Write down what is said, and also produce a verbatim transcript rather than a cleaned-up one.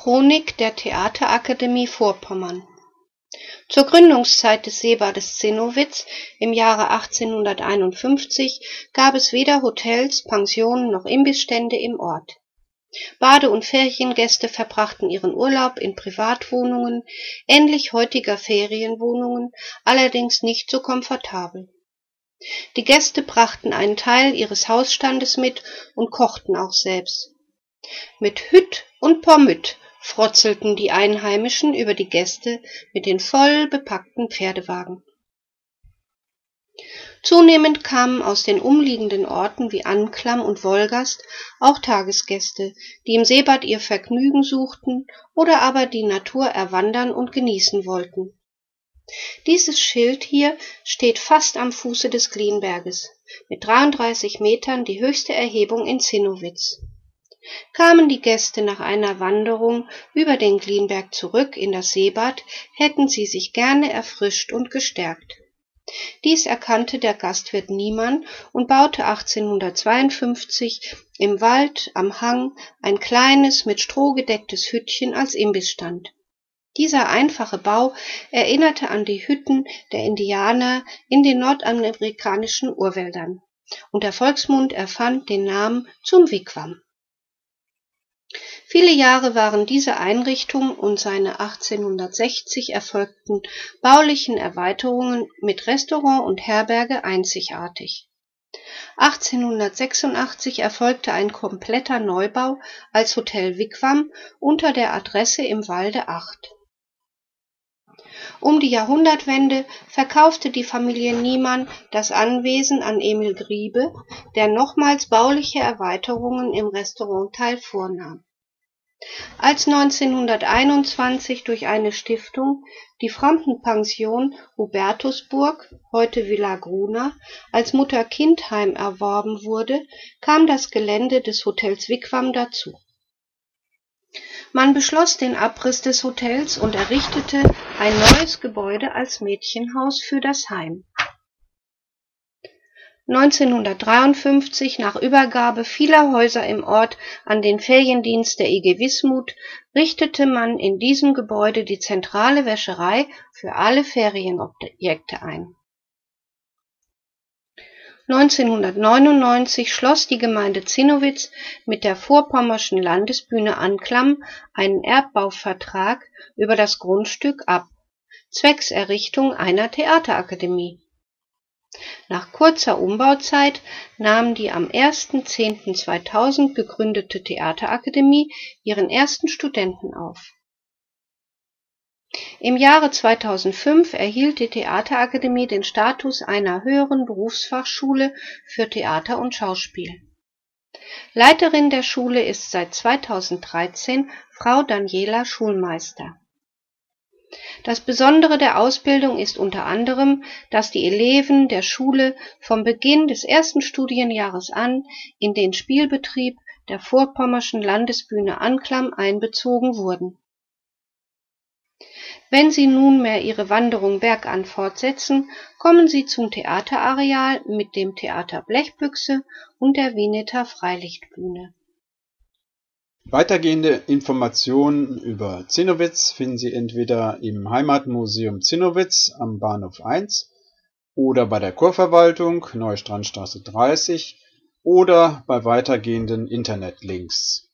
Chronik der Theaterakademie Vorpommern. Zur Gründungszeit des Seebades Zinnowitz im Jahre achtzehnhunderteinundfünfzig gab es weder Hotels, Pensionen noch Imbissstände im Ort. Bade- und Feriengäste verbrachten ihren Urlaub in Privatwohnungen, ähnlich heutiger Ferienwohnungen, allerdings nicht so komfortabel. Die Gäste brachten einen Teil ihres Hausstandes mit und kochten auch selbst. Mit Hütt und Pommes frotzelten die Einheimischen über die Gäste mit den voll bepackten Pferdewagen. Zunehmend kamen aus den umliegenden Orten wie Anklam und Wolgast auch Tagesgäste, die im Seebad ihr Vergnügen suchten oder aber die Natur erwandern und genießen wollten. Dieses Schild hier steht fast am Fuße des Glienberges, mit dreiunddreißig Metern die höchste Erhebung in Zinnowitz. Kamen die Gäste nach einer Wanderung über den Glienberg zurück in das Seebad, hätten sie sich gerne erfrischt und gestärkt. Dies erkannte der Gastwirt Niemann und baute achtzehnhundertzweiundfünfzig im Wald am Hang ein kleines, mit Stroh gedecktes Hüttchen als Imbissstand. Dieser einfache Bau erinnerte an die Hütten der Indianer in den nordamerikanischen Urwäldern, und der Volksmund erfand den Namen zum Wigwam. Viele Jahre waren diese Einrichtung und seine achtzehnhundertsechzig erfolgten baulichen Erweiterungen mit Restaurant und Herberge einzigartig. achtzehnhundertsechsundachtzig erfolgte ein kompletter Neubau als Hotel Wigwam unter der Adresse im Walde acht. Um die Jahrhundertwende verkaufte die Familie Niemann das Anwesen an Emil Griebe, der nochmals bauliche Erweiterungen im Restaurantteil vornahm. Als neunzehnhunderteinundzwanzig durch eine Stiftung die Fremdenpension Hubertusburg, heute Villa Gruna, als Mutter-Kind-Heim erworben wurde, kam das Gelände des Hotels Wigwam dazu. Man beschloss den Abriss des Hotels und errichtete ein neues Gebäude als Mädchenhaus für das Heim. neunzehnhundertdreiundfünfzig, nach Übergabe vieler Häuser im Ort an den Feriendienst der I G Wismut, richtete man in diesem Gebäude die zentrale Wäscherei für alle Ferienobjekte ein. neunzehnhundertneunundneunzig schloss die Gemeinde Zinnowitz mit der Vorpommerschen Landesbühne Anklam einen Erbbauvertrag über das Grundstück ab, zwecks Errichtung einer Theaterakademie. Nach kurzer Umbauzeit nahm die am ersten zehnten zweitausend gegründete Theaterakademie ihren ersten Studenten auf. Im Jahre zweitausendfünf erhielt die Theaterakademie den Status einer höheren Berufsfachschule für Theater und Schauspiel. Leiterin der Schule ist seit zweitausenddreizehn Frau Daniela Schulmeister. Das Besondere der Ausbildung ist unter anderem, dass die Eleven der Schule vom Beginn des ersten Studienjahres an in den Spielbetrieb der Vorpommerschen Landesbühne Anklam einbezogen wurden. Wenn sie nunmehr ihre Wanderung bergan fortsetzen, kommen sie zum Theaterareal mit dem Theater Blechbüchse und der Vineta Freilichtbühne. Weitergehende Informationen über Zinnowitz finden Sie entweder im Heimatmuseum Zinnowitz am Bahnhof eins oder bei der Kurverwaltung Neustrandstraße dreißig oder bei weitergehenden Internetlinks.